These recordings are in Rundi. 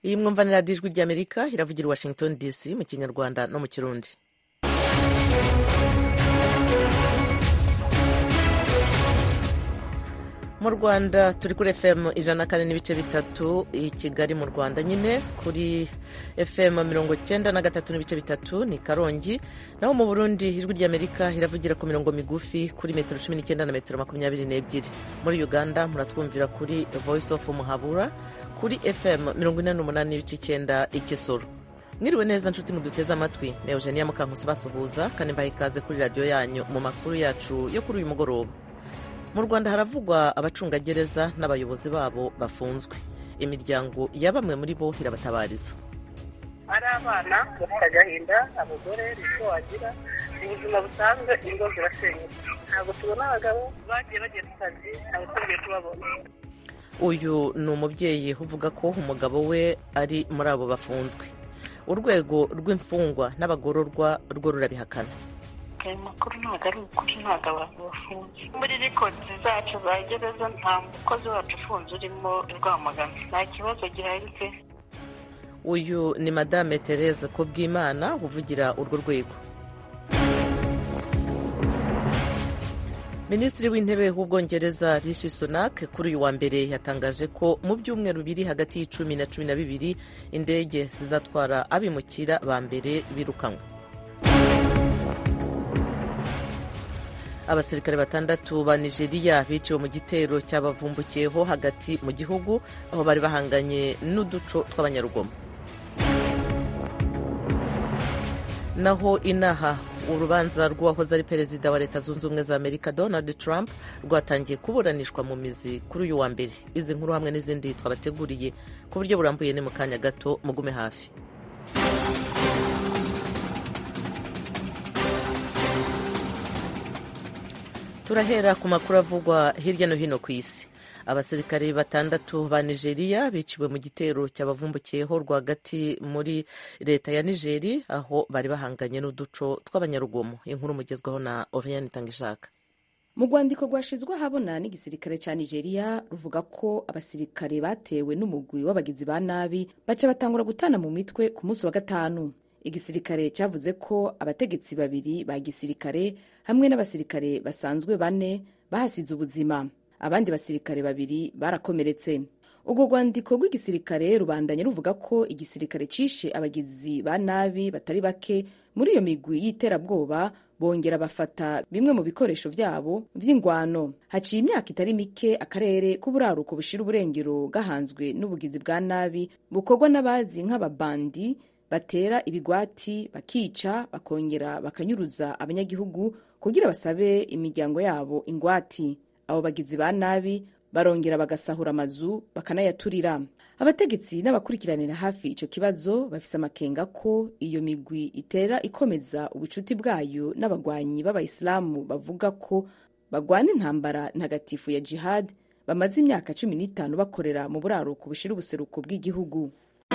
iyi mwumvanira ijwi ry'Amerika iravugira i Washington DC mu Kinyarwanda no mu Kirundi. Mu Rwanda turi kuri FM 104.3 i Kigali mu Rwanda, nyine kuri FM 93.3 ni Karongi, naho mu Burundi ijwi ry'Amerika iravugira ku mirongo migufi kuri metero 19 na metero 22. Muri Uganda muratwumvira kuri Voice of Muhabura kuri FM 48.9 i Kisoro. Mwiriwe neza nshuti muduteze amatwi, ne Eugenia Mukankusi basuhuza kandi mbaha ikaze kuri radio yanyu mu makuru yacu yo kuri uyu mugoroba. Mu Rwanda haravugwa abacungagereza n'abayobozi babo bafunzwe. Imiryango ya bamwe muri bo irabatabariza. Ari abana bafite agahinda, abagore icyo wagira, ubuzima busanzwe ingo zirasenyuka. Ntabwo tubona abagabo bagiye bagera ku kazi, ntabwo tugiye kubabona. Uyu ni umubyeyi uvuga ko umugabo we ari muri abo bafunzwe. Urwego rw'imfungwa n'abagororwa rwo rurabihakana. Ayo makuru ntabwo ari ukuri, ntabwo abantu bafunze. Muri rekodi zacu za gereza nta mukozi wacu ufunze urimo Rwamagana, nta kibazo gihari pe. Uyu ni Madame Therese Kubwimana uvugira urwo rwego. Minisitiri w'intebe w'Ubwongereza Rishi Sunak kuri uyu wa mbere yatangaje ko mu byumweru biri hagati y'icumi na 12 indege zizatwara abimukira ba mbere birukanwe. Abasirikare 6 ba Nigeria biciwe mu gitero cyabavumbukiyeho hagati mu gihugu aho bari bahanganye n'uduco tw'abanyarugomo. Naho inaha urubanza rw'uwahoze ari perezida wa Leta Zunze Ubumwe za Amerika Donald Trump rwatangiye kuburanishwa mu mizi kuri uyu wa mbere. Izi nkuru hamwe n'izindi twabateguriye ku buryo burambuye ni mu kanya gato, mugume hafi. Turahera ku makuru avugwa hirya no hino ku isi. Abasirikare 6 ba Nigeria biciwe mu gitero cyabavumbukiyeho rwagati muri leta ya Nigeria aho bari bahanganye n'uduco tw'abanyarugomo. Inkuru mugezwaho na Oriane Tangishaka. Mu rwandiko rwashizwe habona n'igisirikare cya Nigeria ruvuga ko abasirikare batewe n'umugwi w'abagizi ba nabi baca batangura gutana mu mitwe ku munsi wa gatanu. Igisirikare cyavuze ko abategetsi 2 ba gisirikare hamwe n'abasirikare basanzwe 4 bahasize ubuzima, abandi basirikare 2 barakomeretse. Ubwo rwandiko rw'igisirikare rubandanye ruvuga ko igisirikare cishe abagizi ba nabi batari bake muri iyo migwi y'iterabwoba, bongera bafata bimwe mu bikoresho vyabo vy'ingwano. Haciye imyaka itari mike akarere k'uburaruko bushira uburengero gahanzwe n'ubugizi bwa nabi bukorwa n'abazi nk'ababandi batera ibigwati, bakica, bakongera bakanyuruza abanyagihugu kugira basabe imiryango yabo ingwati. Abo bagizi ba nabi barongera bagasahura amazu bakanayaturira. Abategetsi n'abakurikiranira hafi ico kibazo bafise amakenga ko iyo migwi itera ikomeza ubucuti bwayo n'abagwanyi b'abayisilamu bavuga ko bagwana intambara ntagatifu ya jihad bamaze imyaka 15 bakorera mu buraruko bushira ubuseruko bw'igihugu.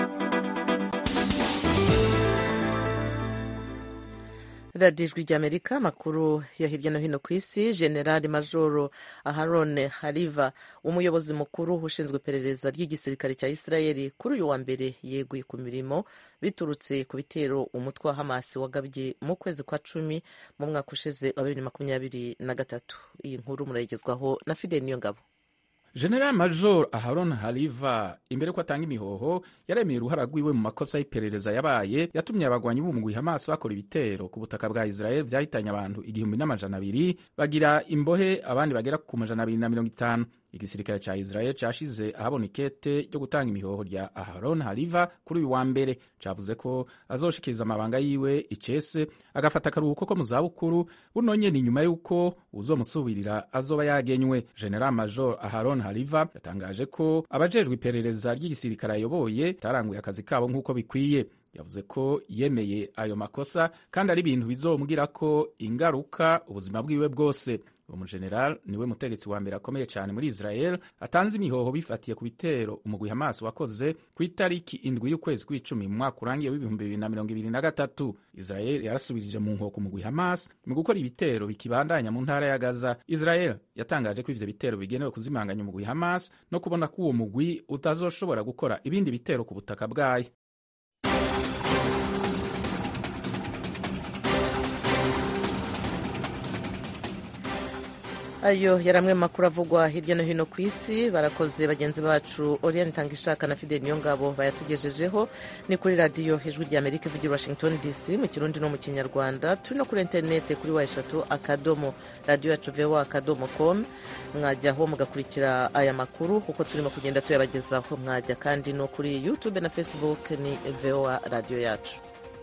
Radio Ijwi ry'Amerika, makuru ya hirya no hino ku isi. General Major Aharon Haliva, umuyobozi mukuru ushinzwe iperereza ry'igisirikare cya Israeli, kuri uyu wa mbere yeguye ku mirimo biturutse ku bitero umutwe wa Hamas wagabye mu kwezi kwa 10 mu mwaka ushize wa 2023. Iyi nkuru murayigezwaho na Fidel Niyongabo. General Major Aharon Haliva imbere ko atanga imihoho yaremeye uruhara rwiwe mu makosa y'iperereza yabaye yatumye abagwanyi b'umugwi Hamas bakora ibitero ku butaka bwa Israel vyahitanye abantu 1200 bagira imbohe abandi bagera ku 250. Igisirikare ca Israel cashize ahabona ikete ryo gutanga imihoho rya Aharon Haliva kuri uyu wa mbere, cavuze ko azoshikiriza amabanga yiwe icese agafata akaruhuko ko mu zabukuru bunonye ni nyuma y'uko uzomusubirira azoba yagenywe. General Major Aharon Haliva yatangaje ko abajejwe iperereza ry'igisirikare ayoboye taranguye akazi kabo nk'uko bikwiye. Yavuze ko yemeye ayo makosa kandi ari ibintu bizomubwira ko ingaruka ubuzima bwiwe bwose. uwo mujeneral niwe mutegetsi wa mbere akomeye cyane muri Israel atanze imihoho bifatiye ku bitero umugwi Hamas wakoze ku itariki 7 y'ukwezi kw'icumi mu mwaka urangiye w'2023. Israel yarasubirije mu nkoko umugwi Hamas mu gukora ibitero bikibandanya mu ntara ya Gaza. Israel yatangaje ko ivyo bitero bigenewe kuzimanganya umugwi Hamas no kubona ko uwo mugwi utazoshobora gukora ibindi bitero ku butaka bwayo. Ayo yaramwe makuru avugwa hirya no hino ku isi. Barakoze bagenzi bacu Oriane Tangishaka na Fidel Niyongabo bayatugejejeho. Ni kuri radio Ijwi rya Amerika ivugira Washington DC mu Kirundi no mu Kinyarwanda. Turi no kuri internet kuri wa3 radio yacu voa.com. Mwajyaho mugakurikira aya makuru kuko turimo kugenda tuyabagezaho. Mwajya kandi no kuri YouTube na Facebook ni VOA radio yacu.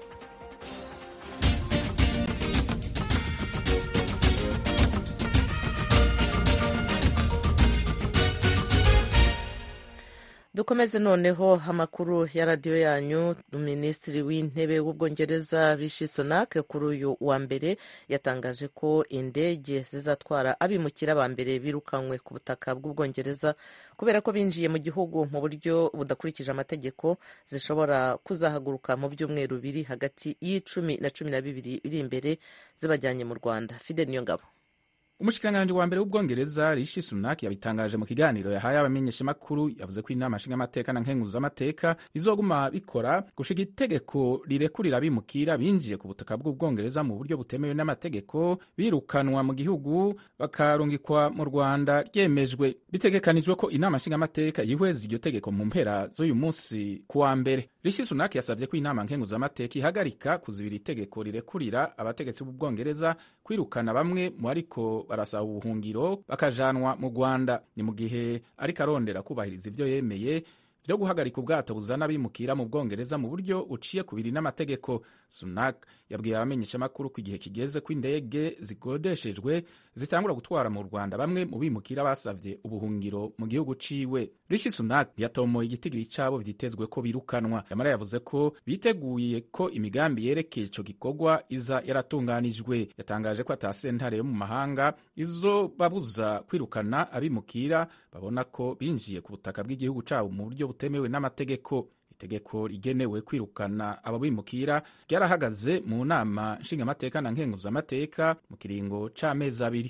Dukomeze noneho amakuru ya radio yanyu. Minisitiri w'intebe w'Ubwongereza Rishi Sunak kuri uyu wa mbere yatangaje ko indege zizatwara abimukira ba mbere birukanywe ku butaka bw'Ubwongereza kubera ko binjiye mu gihugu mu buryo budakurikije amategeko zishobora kuzahaguruka mu byumweru biri hagati y'10 na 12 biri imbere zibajyanye mu Rwanda. Fidel Niyongabo. Umushikiranganji wa mbere w'Ubwongereza Rishi Sunak yabitangaje mu kiganiro yahaye abamenyeshamakuru. Yavuze ko inama nshingamateka na nkenguzamateka izoguma bikora gushika itegeko rirekurira abimukira binjiye ku butaka bw'Ubwongereza mu buryo butemewe n'amategeko birukanwa mu gihugu bakarungikwa mu Rwanda ryemejwe. Bitegekanijwe ko inama nshingamateka yihweza iryo tegeko mu mpera z'uyu munsi ku wa mbere. Rishi Sunak yasavye ko inama nkenguzamateka ihagarika kuzibira itegeko rirekurira abategetsi b'Ubwongereza kwirukana bamwe mu ariko barasaba ubuhungiro bakajanwa mu Rwanda. Ni mu gihe ariko arondera kubahiriza ivyo yemeye vyo guhagarika ubwato buzana abimukira mu Bwongereza mu buryo uciye kubiri n'amategeko. Sunak yabwiye abamenyeshamakuru ko igihe kigeze ko indege zigodeshejwe zitangura gutwara mu Rwanda bamwe mu bimukira basavye ubuhungiro mu gihugu ciwe. Rishi Sunak yatomoye igitigiri cabo vyitezwe ko birukanwa. Yamara yavuze ko biteguye ko imigambi yerekeye ico gikorwa iza yaratunganijwe. Yatangaje ko atasentare yo mu mahanga izobabuza kwirukana abimukira babona ko binjiye ku butaka bw'igihugu cabo mu buryo butemewe n'amategeko. Itegeko rigenewe kwirukana abo bimukira ryarahagaze mu nama nshingamateka na nkenguzamateka mu kiringo c'amezi 2.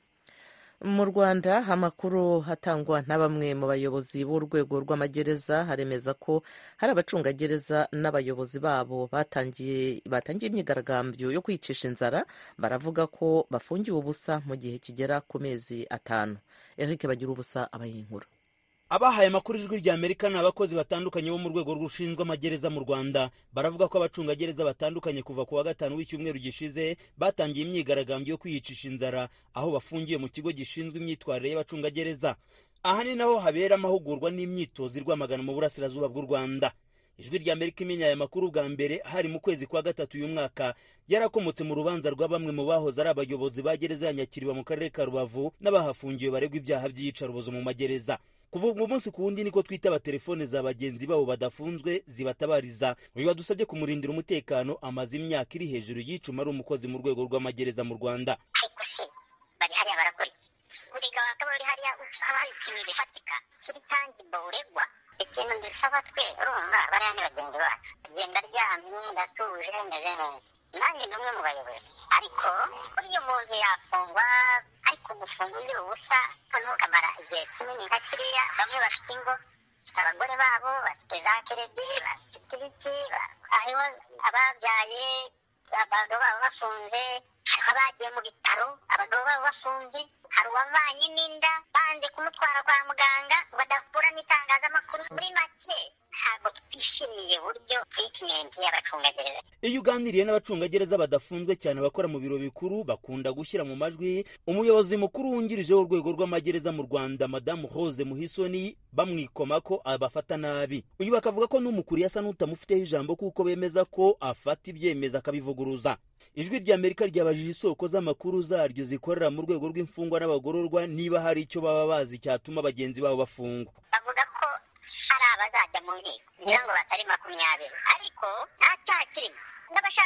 Mu Rwanda amakuru hatangwa na bamwe mu bayobozi b'urwego rw'amagereza haremeza ko hari abacungagereza n'abayobozi babo batangiye imyigaragambyo yo kwicisha inzara. Baravuga ko bafungiwe ubusa mu gihe kigera ku mezi 5. Eric Bagirubusa abayinkuru. Abahaye amakuru Ijwi rya Amerika ni abakozi batandukanye bo mu rwego rw'ushinzwe amagereza mu Rwanda. Baravuga ko abacungagereza batandukanye kuva ku wa 5 w'icyumweru gishize batangiye imyigaragambyo yo kwiyicisha inzara aho bafungiye mu kigo gishinzwe imyitwarire y'abacungagereza. Aha ni naho habera amahugurwa n'imyitozo Rwamagana mu burasirazuba bw'u Rwanda. Ijwi rya Amerika imenya aya makuru bwa mbere hari mu kwezi kwa 3 uyu mwaka, yarakomotse mu rubanza rwa bamwe mu bahoze ari abayobozi ba gereza ya Nyakiriba mu karere ka Rubavu n'abahafungiwe baregwa ibyaha by'iyicarubozo mu magereza. Kuva umunsi ku wundi niko twitaba telefone za bagenzi babo badafunzwe zibatabariza. Uyu wadusabye kumurindira umutekano amaze imyaka iri hejuru y'icuma ari umukozi mu rwego rw'amagereza mu Rwanda. Bari hariya barakora uriga wakaba uri hariya hari ikintu gifatika kiri tangible uregwa. Ikintu dusaba twe urumva bariya ni bagenzi bacu, genda ryamye ndatuje meze neza. Nanjye ni umwe mu bayobozi, ariko buriya umuntu yafungwa ariko gufunga undi ubusa ntukamara igihe kinini nka kiriya. Bamwe bafite ingo, bafite abagore babo, bafite za keredi, bafite ibiki, hariho ababyaye abagabo babo bafunze, hariho abagiye mu bitaro abagabo babo bafunze, hari uwavanye n'inda banze kumutwara kwa muganga badakura n'itangazamakuru. Muri make ntabwo twishimiye uburyo treatment y'abacungagereza. Iyo uganiriye n'abacungagereza badafunzwe cyane abakora mu biro bikuru bakunda gushyira mu majwi umuyobozi mukuru wungirije w'urwego rw'amagereza mu Rwanda Madamu Rose Muhisoni bamwikoma ko abafata nabi. Uyu bakavuga ko n'umukuru yasa n'utamufiteho ijambo kuko bemeza ko afata ibyemeza akabivuguruza. Ijwi rya Amerika ryabajije isoko z'amakuru zaryo zikorera mu rwego rw'imfungwa n'abagororwa niba hari icyo baba bazi cyatuma bagenzi babo bafungwa. Bavuga ko hari abazajya mu nkiko ngira ngo batari 20, ariko nta cyaha kirimo. N'abashaka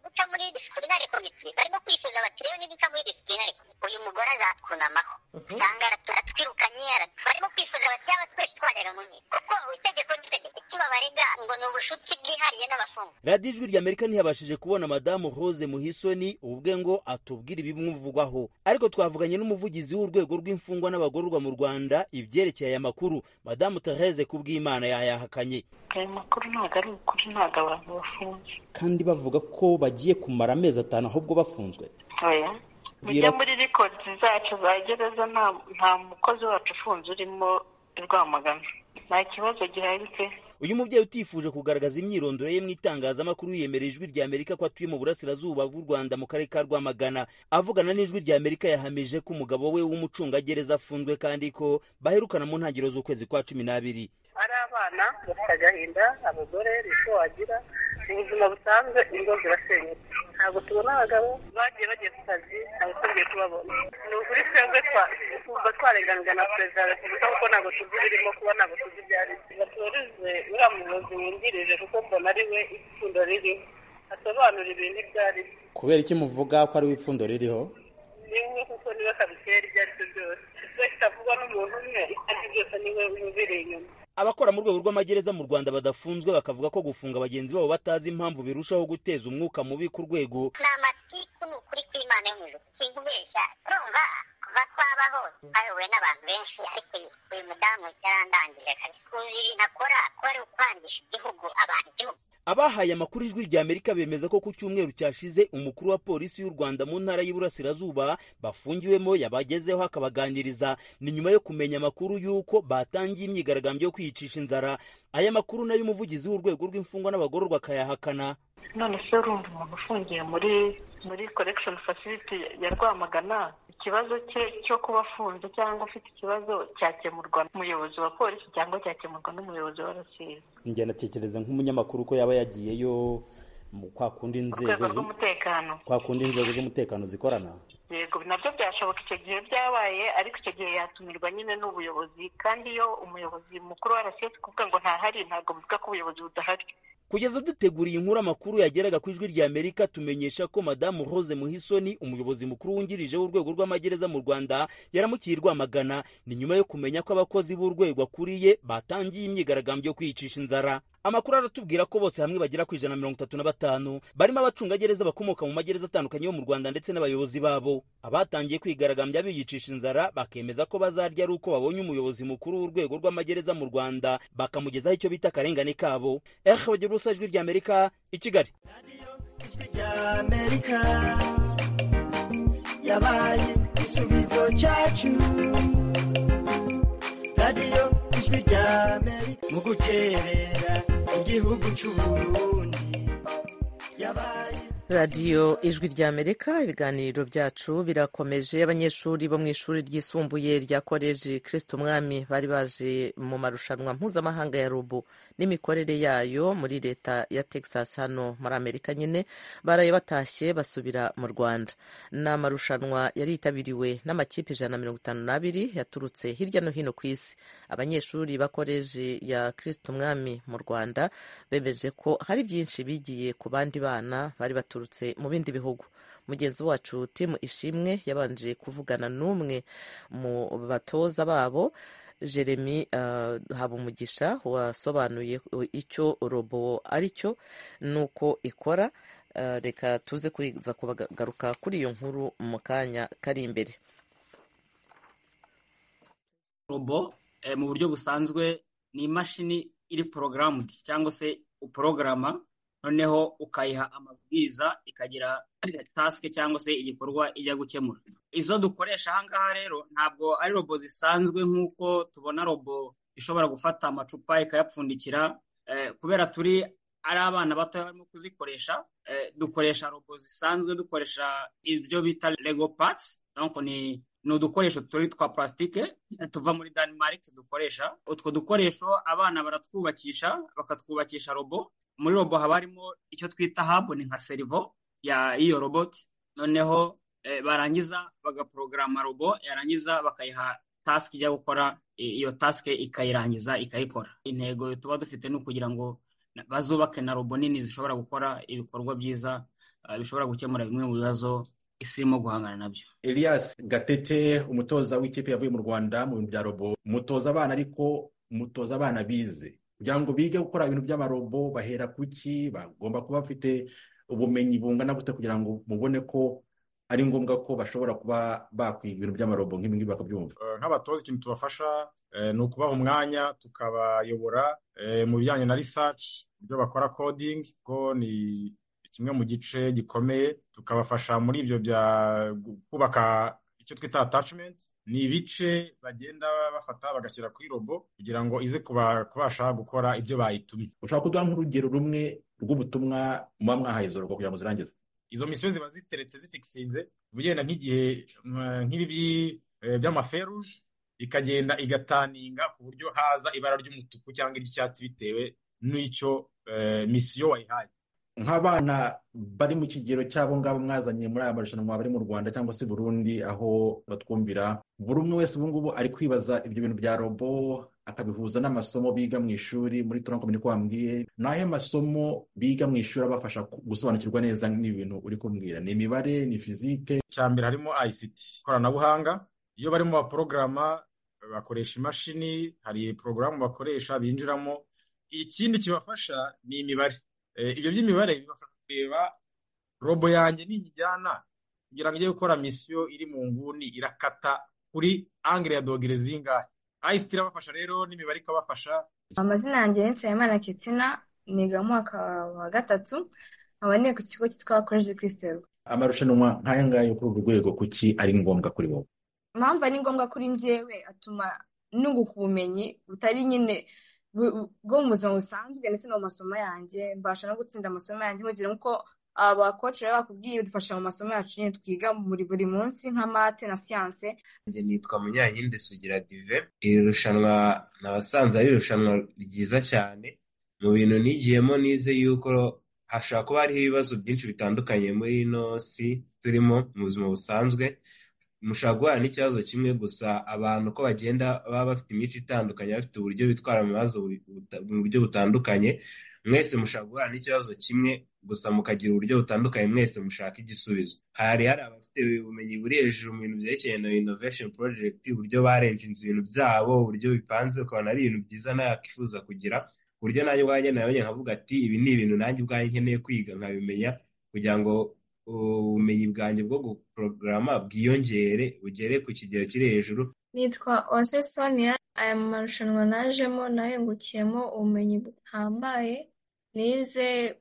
guca muri disciplinary committee, barimo kwifuza bati rero niduca muri disciplinary committee uyu mugore azatwunamaho usanga aratwirukanye, barimo kwifuza bati yaba twese twajyaga mu nkiko kuko itegeko n'itegeko icyo babarega ngo ni ubushuti bwihariye n'abafungwa. radiyo ijwi ry'Amerika ntiyabashije kubona madamu Rose Muhisoni ubwe ngo atubwire ibimuvugwaho, ariko twavuganye n'umuvugizi w'urwego rw'imfungwa n'abagororwa mu Rwanda ibyerekeye aya makuru. Madamu Therese Kubwimana yayahakanye. ayo makuru ntabwo ari ukuri, ntabwo abantu bafunze kandi bavuga ko bagiye kumara amezi 5 ahubwo bafunzwe. oya mujya muri records zacu za gereza nta mukozi wacu ufunze urimo Rwamagana, nta kibazo gihari pe. Uyu mubyeyi utifuje kugaragaza imyirondoro ye mu itangazamakuru yemereye ijwi ry'Amerika ko atuye mu burasirazuba bw'u Rwanda mu karere ka Rwamagana. Avugana n'ijwi ry'Amerika yahamije ko umugabo we w'umucungagereza afunzwe kandi ko baherukana mu ntangiriro z'ukwezi kwa 12. ari abana bafite agahinda, abagore icyo wagira, ubuzima busanzwe ingo zirasenyuka, ntabwo tubona abagabo bagiye ku kazi, ntabwo tugiye kubabona. Ni ukuri twebwe twumva twarenganurwa na perezida wa repubulika kuko ntabwo tuzi birimo kuba, ntabwo tuzi ibyo ari byo. Batoreze uriya muyobozi wungirije kuko mbona ari we ipfundo ririho, asobanura ibintu ibyo ari byo. Kubera iki muvuga ko ari ipfundo ririho? Niwe kuko niwe kabitera ibyo ari byo byose, icyo kitavugwa n'umuntu umwe icyo ari byo byose niwe ubiri inyuma. Abakora mu rwego rw'amagereza mu Rwanda badafunzwe bakavuga ko gufunga bagenzi babo batazi impamvu birushaho guteza umwuka mubi ku rwego. Ni amatiku ni ukuri kw'Imana yo mu ijuru sinkubeshya, urumva kuva twabaho twayobowe n'abantu benshi, ariko uyu mudamu yarandangije kabisa. Uzi ibintu akora ko ari ukwangisha igihugu, abantu igihugu. Abahaye amakuru ijwi ry'Amerika bemeza ko ku cyumweru cyashize umukuru wa polisi y'u Rwanda mu ntara y'Iburasirazuba bafungiwemo yabagezeho akabaganiriza. Ni nyuma yo kumenya amakuru y'uko batangiye imyigaragambyo yo kwiyicisha inzara. Aya makuru nayo umuvugizi w'urwego rw'imfungwa n'abagororwa akayahakana. None se urumva umuntu ufungiye muri correction facility ya Rwamagana, ikibazo cye cyo kuba afunze cyangwa ufite ikibazo cyakemurwa n'umuyobozi wa polisi cyangwa cyakemurwa n'umuyobozi wa RCS? Njye natekereza nk'umunyamakuru ko yaba yagiyeyo kwa kundi inzego z'umutekano zikorana. Yego nabyo byashoboka icyo gihe byabaye, ariko icyo gihe yatumirwa nyine n'ubuyobozi, kandi iyo umuyobozi mukuru wa RCS kuvuga ngo ntahari, ntabwo bivuga ko ubuyobozi budahari. Kugeza duteguriye inkuru amakuru yageraga ku ijwi ry'Amerika tumenyesha ko madamu Rose Muhisoni umuyobozi mukuru wungirije w'urwego rw'amagereza mu Rwanda yaramukiye Rwamagana. Ni nyuma yo kumenya ko abakozi b'urwego akuriye batangiye imyigaragambyo yo kwiyicisha inzara. Amakuru aratubwira ko bose hamwe bagera ku 135 barimo abacungagereza bakomoka mu magereza atandukanye yo mu Rwanda ndetse n'abayobozi babo. Abatangiye kwigaragambya biyicisha inzara bakemeza ko bazarya ari uko babonye umuyobozi mukuru w'urwego rw'amagereza mu Rwanda bakamugezaho icyo bita akarengane kabo. Ijwi ry'Amerika i Kigali. Ijwi ry'Amerika yabaye igisubizo cyacu. Radio Ijwi ry'Amerika mu guterera igihugu cy'u Burundi yabaye. radiyo ijwi ry'Amerika, ibiganiro byacu birakomeje. Abanyeshuri bo mu ishuri ryisumbuye rya koleji Kristo Umwami bari baje mu marushanwa mpuzamahanga ya robo n'imikorere yayo muri leta ya Texas hano muri Amerika nyine, baraye batashye basubira mu Rwanda. Ni amarushanwa yari yitabiriwe n'amakipe 152 yaturutse hirya no hino ku isi. Abanyeshuri ba koleji ya Kristo Umwami mu Rwanda bemeje ko hari byinshi bigiye ku bandi bana bari baturutse mu bindi bihugu. Mugenzi wacu Tim Ishimwe yabanje kuvugana n'umwe mu batoza babo, Jeremy Habumugisha, wasobanuye icyo robo ari cyo nuko ikora. Reka tuze kuza kubagaruka kuri iyo nkuru mu kanya kari imbere. Robo mu buryo busanzwe ni imashini iri programmed cyangwa se uprograma, noneho ukayiha amabwiriza ikagira task cyangwa se igikorwa ijya gukemura. Izo dukoresha ahangaha rero ntabwo ari robo zisanzwe nk'uko tubona robo ishobora gufata amacupa ikayapfundikira, kubera turi ari abana bato barimo kuzikoresha. Dukoresha robo zisanzwe, dukoresha ibyo bita Lego parts, donc ni udukoresho turi twa plastike tuva muri Denmark dukoresha. Utwo dukoresho abana baratwubakisha, bakatwubakisha robo. Muri robo haba harimo icyo twita hub, ni nka servo ya iyo robot. Noneho barangiza bagaprograma robo, yarangiza bakayiha task ijya gukora, iyo task ikayirangiza ikayikora. Intego tuba dufite ni ukugira ngo bazubake na robo nini zishobora gukora ibikorwa byiza bishobora gukemura bimwe mu bibazo isi irimo guhangana nabyo. Elias Gatete, umutoza w'ikipe yavuye mu Rwanda mu bintu bya robo, mutoza abana ariko mutoza abana bize kugira ngo bige gukora ibintu by'amarobo, bahera kuki? Bagomba kuba bafite ubumenyi bungana gute kugira ngo mubone ko ari ngombwa ko bashobora kuba bakwiga ibintu by'amarobo nk'ibi ngibi bakabyumva? Nk'abatoza ikintu tubafasha ni ukubaha umwanya tukabayobora mu bijyanye na research, ibyo bakora coding ko ni kimwe mu gice gikomeye, tukabafasha muri ibyo bya kubaka icyo twita attachment. Ni ibice bagenda bafata bagashyira kuri robo kugira ngo ize kubasha gukora ibyo bayitumye. Ushobora kuduha nk'urugero rumwe rw'ubutumwa muba mwahaye izo robo kugira ngo zirangize? Izo misiyo ziba ziteretse zifikisinze, ugenda nk'igihe nk'ibi by'amaferuje ikagenda igataninga ku buryo haza ibara ry'umutuku cyangwa iry'icyatsi bitewe n'icyo misiyo wayihaye. Nk'abana bari mu kigero cy'abo ngabo mwazanye muri aya marushanwa bari mu Rwanda cyangwa se Burundi aho batwumvira, buri umwe wese ubu ngubu ari kwibaza ibyo bintu bya robo akabihuza n'amasomo biga mu ishuri. Muri turankomene ko wambwiye nahe masomo biga mu ishuri abafasha gusobanukirwa neza n'ibintu uri kumbwira? Ni imibare, ni fizike? Cyambere harimo ICT, ikoranabuhanga. Iyo bari mu baporogaramu bakoresha imashini, hari porogaramu bakoresha binjiramo. Ikindi kibafasha ni imibare. Ibyo by'imibare bibafasha kureba robo yanjye nijyana kugira ngo ijye gukora misiyo iri mu nguni irakata kuri angle ya dogere zingahe. ICT irabafasha rero n'imibare ikabafasha. Amazina yanjye ni Nsabimana Kitsina, niga mu mwaka wa 3, nkaba niga ku kigo cyitwa College Christ. Amarushanwa nk'aya ngaya kuri urwo rwego kuki ari ngombwa kuri wowe? Impamvu ari ngombwa kuri njyewe, atuma nunguka ubumenyi butari nyine bwo mu buzima busanzwe ndetse no mu masomo yanjye, mbasha no gutsinda amasomo yanjye mugira nk'uko abakoci baba bakubwiye dufasha mu masomo yacu nyine twiga buri munsi nka mate na siyanse. Njye nitwa Munyankindi Sugira Dive. Iri rushanwa nabasanze ari irushanwa ryiza cyane. Mu bintu nigiyemo nize yuko hashobora kuba hariho ibibazo byinshi bitandukanye muri ino si turimo mu buzima busanzwe. Mushobora guhura n'ikibazo kimwe gusa, abantu ko bagenda baba bafite imico itandukanye, bafite uburyo bitwara mu bibazo mu buryo butandukanye. Mwese mushobora guhura n'ikibazo kimwe gusa mukagira uburyo butandukanye, mwese mushaka igisubizo. Hari abafite ubumenyi buri hejuru mu bintu byerekeye na innovation project, uburyo barenjinze ibintu byabo, uburyo bipanze, ukabona ari ibintu byiza nawe yakifuza kugira. Uburyo nanjye ubwanjye nabonye nkavuga ati ibi ni ibintu nanjye ubwanjye nkeneye kwiga nkabimenya kugira ngo ubumenyi bwanjye bwo guporogaramu bwiyongere bugere ku kigero kiri hejuru. Nitwa Uwase Sonia. Aya marushanwa najemo nahingukiyemo ubumenyi buhambaye. Nize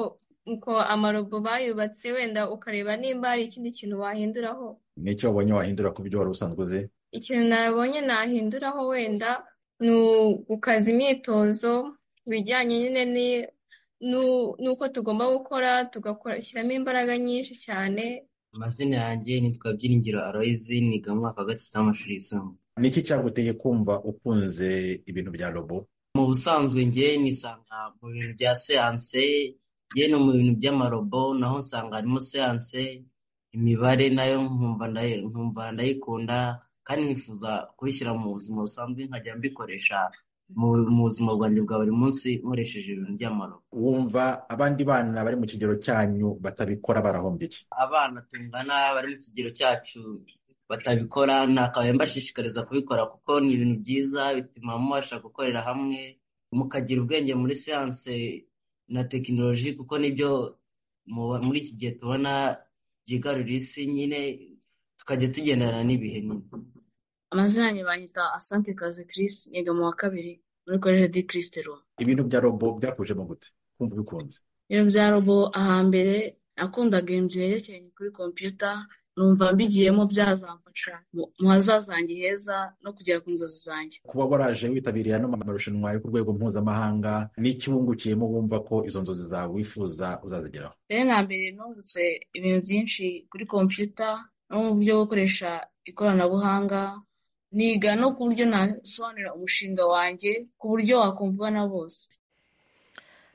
uko amarobo bayubatse, wenda ukareba nimba hari ikindi kintu wahinduraho. N'icyo wabonye wahindura ku byo wari usanzwe uzi? Ikintu nabonye nahinduraho wenda ni ugukaza imyitozo bijyanye nyine nuko tugomba gukora, tugashyiramo imbaraga nyinshi cyane. Amazina yanjye nitwa Byiringiro Aloyizi, niga mu mwaka wa 3 w'amashuri yisumbuye. Niki cyaguteye kumva ukunze ibintu bya robo? Mu busanzwe njye nisanga mu bintu bya siyanse, njye no mu bintu by'amarobo naho nsanga harimo siyanse, imibare nayo nkumva ndayikunda kandi nkifuza kubishyira mu buzima busanzwe nkajya mbikoresha mu buzima bwanjye bwa buri munsi nkoresheje ibintu by'amarobo. Wumva abandi bana bari mu kigero cyanyu batabikora barahombye iki? Abana tungana bari mu kigero cyacu batabikora nakabaye mbashishikariza kubikora kuko ni ibintu byiza, bituma mubasha gukorera hamwe mukagira ubwenge muri siyanse na tekinoloji, kuko nibyo muri iki gihe tubona byigarurira isi nyine, tukajya tugendana n'ibihe nyine. Amazina yanjye banyita Asante Kaze Chris, niga mu wa 2 muri College de Christ. Ibintu bya robo byakujemo gute? Kumva ubikunze? Ibintu bya robo ahambere nakundaga ibintu byerekeye kuri computer, numva mbigiyemo byazamfasha mu hazaza hanjye heza no kugera ku nzozi zanjye. Kuba waraje witabiriye ano marushanwa yo ku rwego mpuzamahanga, n'iki wungukiyemo wumva ko izo nzozi zawe wifuza uzazigeraho? Mbere na mbere nungutse ibintu byinshi kuri computer no mu buryo bwo gukoresha ikoranabuhanga, niga no ku buryo nasobanurira umushinga wanjye ku buryo wakumvwa na bose.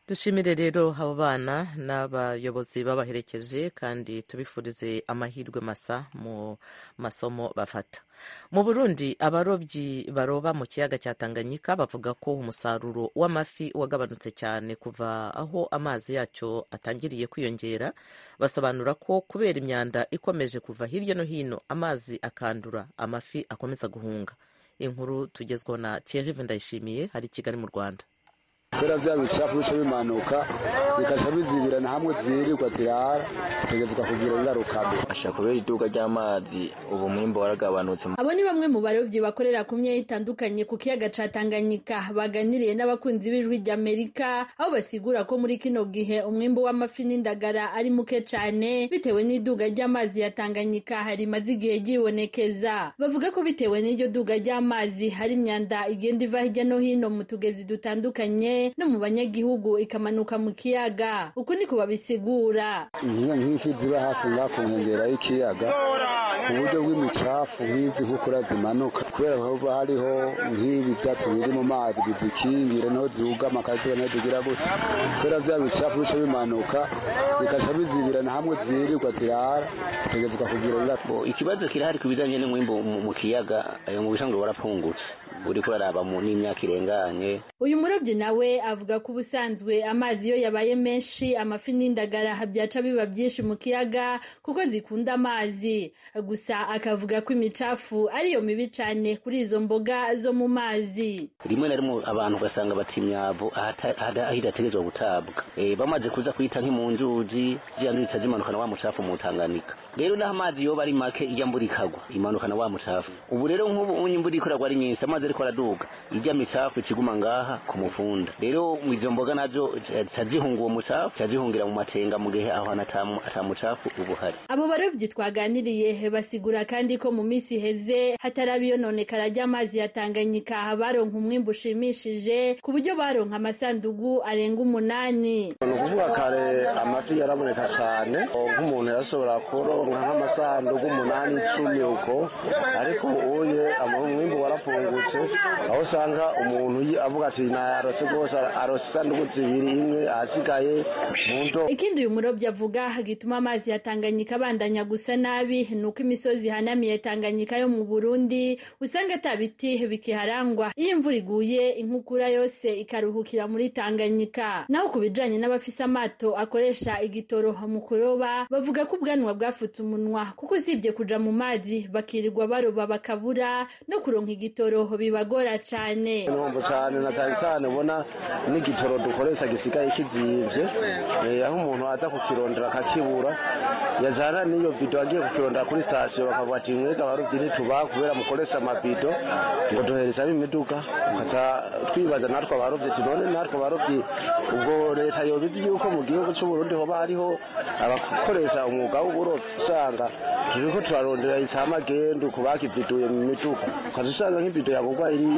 dushimire rero abo bana n'abayobozi babaherekeje kandi tubifurize amahirwe masa mu masomo bafata. Mu Burundi abarobyi baroba mu kiyaga cya Tanganyika bavuga ko umusaruro w'amafi wagabanutse cyane kuva aho amazi yacyo atangiriye kwiyongera. Basobanura ko kubera imyanda ikomeje kuva hirya no hino amazi akandura, amafi akomeza guhunga. Inkuru tugezwaho na Thierry Ndayishimiye hari i Kigali mu Rwanda. Kubera bya bicafu bica bimanuka bikaca bizibirana hamwe zirirwa zirara tugevuga kugira ingaruka mbi. Ashaka kubera iduka ry'amazi ubu mwimbo waragabanutse. Abo ni bamwe mu barovyi bakorera ku myanya itandukanye ku kiyaga ca Tanganyika baganiriye n'abakunzi b'Ijwi ry'Amerika, aho basigura ko muri kino gihe umwimbo w'amafi n'indagara ari muke cane bitewe n'iduga ry'amazi ya Tanganyika rimaze igihe ryibonekeza. Bavuga ko bitewe n'iryo duga ry'amazi hari imyanda igenda iva hirya no hino mu tugezi dutandukanye no mu banyagihugu ikamanuka mu kiyaga. Uku niko babisigura. Nk'ifi ziba hafi ku nkengera y'ikiyaga ku buryo bw'imicafu nk'izi nkukura zimanuka kubera haba hariho nk'ibi byatsi biri mu mazi bizikingira naho zugama akazuba naho zigira gutya kubera bya bicafu bica bimanuka bikaca bizibirana hamwe zirirwa zirara tugevuga kugira ingaruka. Ikibazo kirahari ku bijanye n'umwimbo mu kiyaga ayo mu bisanzwe warapfungutse uri kuraraba mu n'imyaka irenganye. Uyu murobyi nawe avuga ko ubusanzwe amazi yo yabaye menshi amafi n'indagara byaca biba byinshi mu kiyaga kuko zikunda amazi, gusa akavuga ko imicafu ariyo mibi cyane kuri izo mboga zo mu mazi. Rimwe na rimwe abantu ugasanga bata imyavu aho idategerezwa gutabwa, bamaze kuza kwita nk'imu nzuzi ziyanditse zimanukana wa mucafu mu Tanganyika. Rero naho amazi yoba ari make ijya mbura ikagwa imanukana wa mucafu. Ubu rero nk'ubu imvura ikoragwa ari nyinshi amazi ariko araduga ijya micafu ikiguma ngaha ku mufunda. Rero mu izo mboga nazo zihunga uwo mucafu zihungira mu matenga mu gihe aho ata mucafu ubu hari. Abo barovyi twaganiriye basigura kandi ko mu minsi heze hatarabiyononekara ry'amazi ya Tanganyika baronka umwimbu ushimishije ku buryo baronka amasandugu arenga 8. Ni ukuvuga kare amafi yaraboneka cyane nk'umuntu yashobora kuronka nk'amasandugu 8-10 uko, ariko uye umwimbu warapfungutse aho usanga umuntu avuga ati narose rwose arose isandugu 2 imwe asigaye mu ndo. Ikindi uyu murobyi avuga gituma amazi ya Tanganyika abandanya gusa nabi nuko imisozi hanamiye Tanganyika yo mu Burundi usanga atabiti bikiharangwa. Iyo imvura iguye inkukura yose ikaruhukira muri Tanganyika. Naho kubijanye n'abafise amato akoresha igitoro mu kuroba bavuga ko ubwanwa bwafutse umunwa kuko usibye kuja mu mazi bakirirwa baroba bakabura no kuronka igitoro bibagora cane. Numva cyane na cyane ubona n'igitoro dukoresha gisigaye kizivye, aho umuntu aza kukirondera akakibura yajana n'iyo bido agiye kukirondera kuri station bakavuga ati mwega barovyi ntituba kubera mukoresha amabido ngo duhereza imiduga. Ukaza twibaza natwe abarovyi none natwe abarovyi ubwo leta yobizi yuko mu gihugu cy'u Burundi hoba hariho abakoresha umwuga w'uburovyi usanga turiko turarondera isamagendo kubaka ibiduye mu miduga ukazusanga nk'ibido yagurwa iri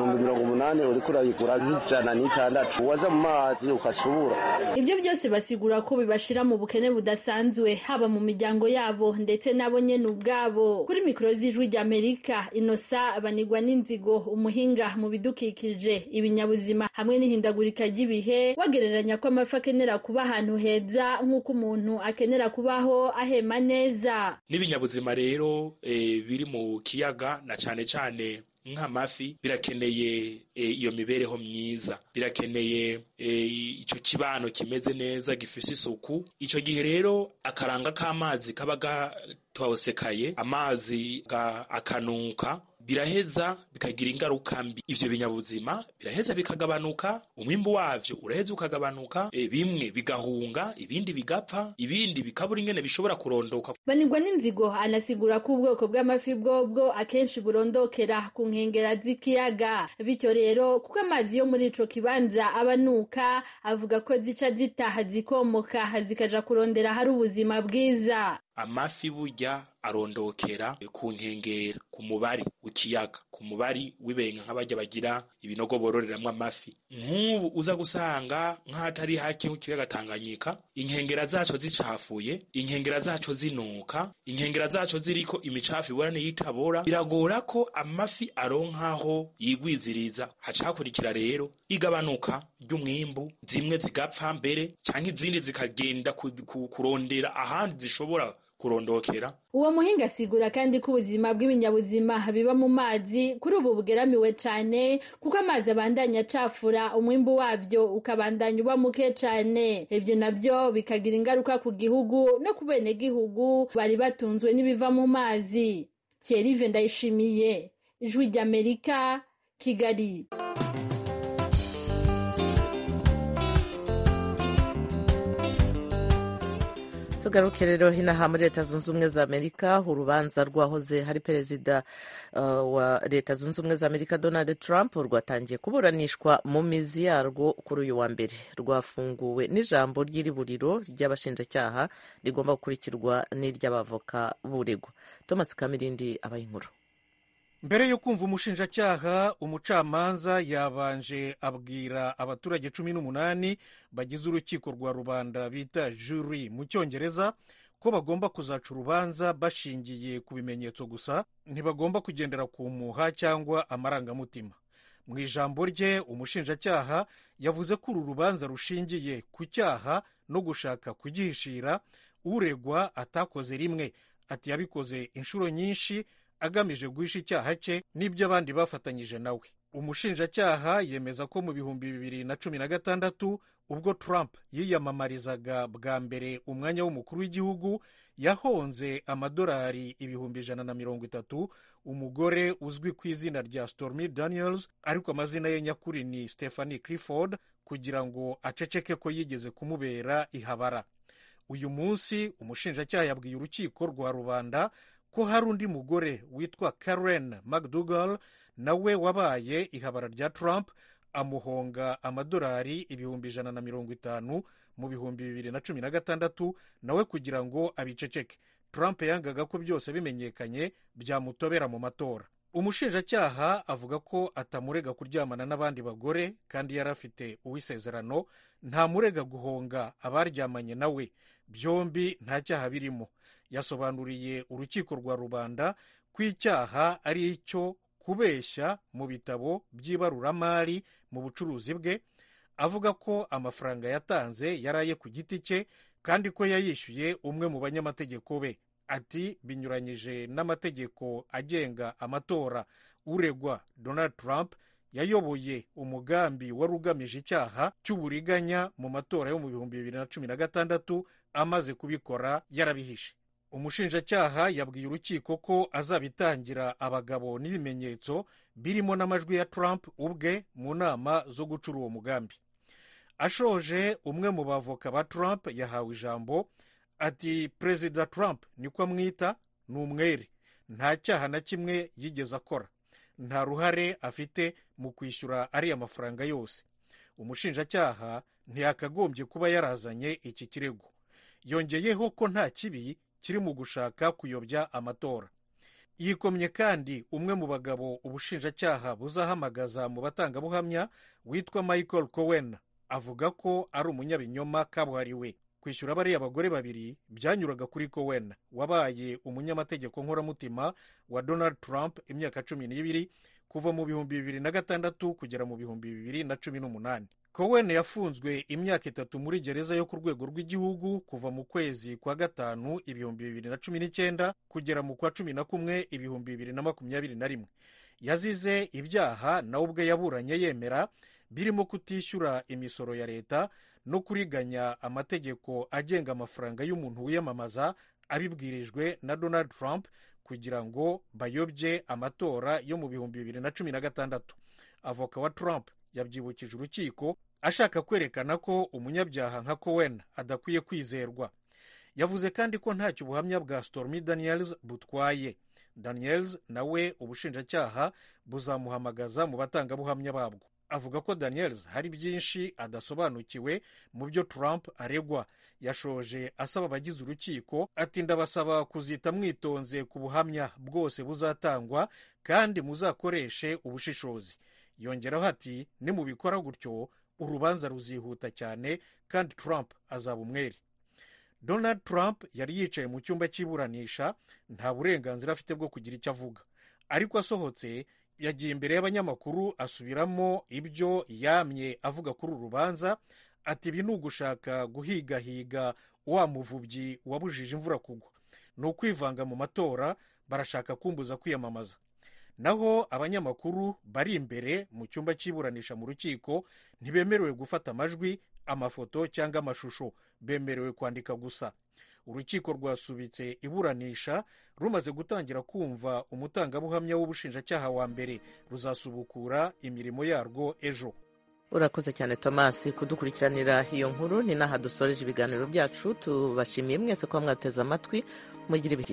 80,000 uriko urayigura nk'J106 waza mu mazi ukasubura. Ibyo byose basigura ko bibashira mu bukene budasanzwe haba mu miryango yabo ndetse nabo nyene ubwabo. Kuri mikoro z'Ijwi ry'Amerika Inosa Banigwa n'inzigo umuhinga mu bidukikije ibinyabuzima hamwe n'ihindagurika ry'ibihe wagereranya ko amafi akenera kuba ahantu heza nk'uko umuntu akenera kubaho ahema neza. N'ibinyabuzima rero biri mu kiyaga na cane cane nk'amafi birakeneye iyo mibereho myiza, birakeneye ico kibano kimeze neza gifise isuku. Ico gihe rero akaranga k'amazi kaba gatosekaye, amazi akanuka, biraheza bikagira ingaruka mbi. Ivyo binyabuzima biraheza bikagabanuka, umwimbu wavyo uraheza ukagabanuka, bimwe bigahunga, ibindi bigapfa, ibindi bikabura ingene bishobora kurondoka. Banigwa n'inzigo anasigura ko ubwoko bw'amafi bwo akenshi burondokera ku nkengera z'ikiyaga. Bityo rero kuko amazi yo muri ico kibanza abanuka, avuga ko zica zitaha zikomoka zikaja kurondera hari ubuzima bwiza. Amafi burya arondokera ku nkengera ku mubari w'ikiyaga ku mubari w'ibenga nk'abarya bagira ibinogo bororeramwo amafi. Nk'ubu uza gusanga nk'ahatari hake nk'ikiyaga Tanganyika, inkengera zaco zicafuye, inkengera zaco zinuka, inkengera zaco ziriko imicafu ibora n'iyitabora, biragora ko amafi aronkaho yigwiziriza. Haca hakurikira rero igabanuka ry'umwimbu, zimwe zigapfa mbere canke izindi zikagenda kurondera ahandi zishobora kurondokera. Uwo muhinga asigura kandi ko ubuzima bw'ibinyabuzima biba mu mazi kuri ubu bugeramiwe cane, kuko amazi abandanya acafura, umwimbu wabyo ukabandanya uba muke cane. Ivyo navyo bikagira ingaruka ku gihugu no ku benegihugu bari batunzwe n'ibiva mu mazi. Thierry Ndayishimiye, Ijwi ry'Amerika, Kigali. tugaruke rero hinaha muri leta zunze ubumwe za amerika. Urubanza rwahoze hari perezida wa leta zunze ubumwe za amerika Donald Trump rwatangiye kuburanishwa mu mizi yarwo kuri uyu wa mbere. Rwafunguwe n'ijambo ry'iriburiro ry'abashinjacyaha rigomba gukurikirwa n'iry'abavoka buregwa. Thomas Kamirindi abaye inkuru. Mbere yo kumva umushinjacyaha, umucamanza yabanje abwira abaturage 18 bagize urukiko rwa rubanda bita jury mu cyongereza ko bagomba kuzaca urubanza bashingiye ku bimenyetso gusa, ntibagomba kugendera ku muha cyangwa amarangamutima. Mu ijambo rye, umushinjacyaha yavuze ko uru rubanza rushingiye ku cyaha no gushaka kugihishira uregwa atakoze rimwe, ati yabikoze inshuro nyinshi agamije guhisha icyaha cye n'ibyo abandi bafatanyije nawe. Umushinjacyaha yemeza ko mu 2016 ubwo Trump yiyamamarizaga bwa mbere umwanya w'umukuru w'igihugu yahonze amadolari 130,000 umugore uzwi ku izina rya Stormy Daniels, ariko amazina ye nyakuri ni Stephanie Clifford, kugira ngo aceceke ko yigeze kumubera ihabara. Uyu munsi umushinjacyaha yabwiye urukiko rwa rubanda ko hari undi mugore witwa Karen McDougal nawe wabaye ihabara rya Trump, amuhonga amadolari 150,000 mu 2016 nawe kugira ngo abiceceke. Trump yangaga ko byose bimenyekanye byamutobera mu matora. Umushinjacyaha avuga ko atamurega kuryamana n'abandi bagore kandi yari afite uwisezerano, ntamurega guhonga abaryamanye nawe, byombi nta cyaha birimo. Yasobanuriye urukiko rwa rubanda ko icyaha ari icyo kubeshya mu bitabo by'ibaruramari mu bucuruzi bwe, avuga ko amafaranga yatanze yari aye ku giti cye kandi ko yayishyuye umwe mu banyamategeko be. Ati binyuranyije n'amategeko agenga amatora, uregwa Donald Trump yayoboye umugambi wari ugamije icyaha cy'uburiganya mu matora yo mu 2016, amaze kubikora yarabihishe. Umushinjacyaha yabwiye urukiko ko azabitangira abagabo n'ibimenyetso birimo n'amajwi ya Trump ubwe mu nama zo gucura uwo mugambi. Ashoje, umwe mu bavoka ba Trump yahawe ijambo. Ati Perezida Trump niko amwita ni umwere, nta cyaha na kimwe yigeze akora, nta ruhare afite mu kwishyura ariya mafaranga yose. Umushinjacyaha ntiyakagombye kuba yarazanye iki kirego. Yongeyeho ko nta kibi kiri mu gushaka kuyobya amatora. Yikomye kandi umwe mu bagabo ubushinjacyaha buzahamagaza mu batangabuhamya witwa Michael Cohen, avuga ko ari umunyabinyoma kabuhariwe. Kwishyura bariya abagore babiri byanyuraga kuri Cohen, wabaye umunyamategeko nkoramutima wa Donald Trump imyaka 12 kuva mu 2006 kugera mu 2018. Cohen yafunzwe imyaka 3 muri gereza yo ku rwego rw'igihugu kuva mu kwezi kwa gatanu 2019 kugera mu kwa 11 2021. Yazize ibyaha nawe ubwe yaburanye yemera, birimo kutishyura imisoro ya leta no kuriganya amategeko agenga amafaranga y'umuntu wiyamamaza abibwirijwe na Donald Trump kugira ngo bayobye amatora yo mu 2016. Avoka wa Trump yabyibukije urukiko ashaka kwerekana ko umunyabyaha nka Cohen adakwiye kwizerwa. Yavuze kandi ko ntacyo ubuhamya bwa Stormy Daniels butwaye. Daniels nawe ubushinjacyaha buzamuhamagaza mu batangabuhamya babwo. Avuga ko Daniels hari byinshi adasobanukiwe mu byo Trump aregwa. Yashoje asaba abagize urukiko ati ndabasaba kuzita mwitonze ku buhamya bwose buzatangwa kandi muzakoreshe ubushishozi. yongeraho ati nimubikora gutyo urubanza ruzihuta cyane kandi Trump azaba umwere. Donald Trump yari yicaye mu cyumba cy'iburanisha, nta burenganzira afite bwo kugira icyo avuga, ariko asohotse yagiye imbere y'abanyamakuru asubiramo ibyo yamye avuga kuri uru rubanza. Ati ibi ni ugushaka guhigahiga wa muvubyi wabujije imvura kugwa, ni ukwivanga mu matora, barashaka kumbuza kwiyamamaza. naho abanyamakuru bari imbere mu cyumba cy'iburanisha mu rukiko ntibemerewe gufata amajwi, amafoto cyangwa amashusho, bemerewe kwandika gusa. urukiko rwasubitse iburanisha rumaze gutangira kumva umutangabuhamya w'ubushinjacyaha wa mbere. ruzasubukura imirimo yarwo ejo. urakoze cyane Thomas kudukurikiranira iyo nkuru. ni n'aha dusoreje ibiganiro byacu. tubashimiye mwese kuba mwateze amatwi. mugire ibihe